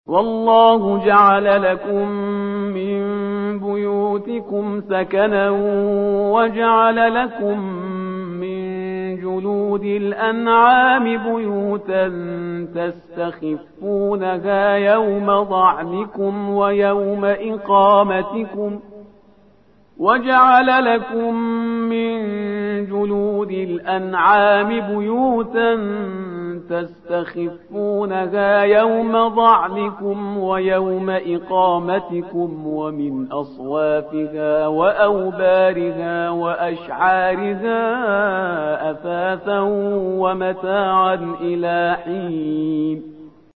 والله جعل لكم من بيوتكم سكنا وجعل لكم من جلود الأنعام بيوتا تستخفونها يوم ضعنكم ويوم إقامتكم وجعل لكم من جلود الأنعام بيوتا تستخفونها يوم ضعنكم ويوم إقامتكم ومن أصوافها وأوبارها وأشعارها أثاثا ومتاعا إلى حين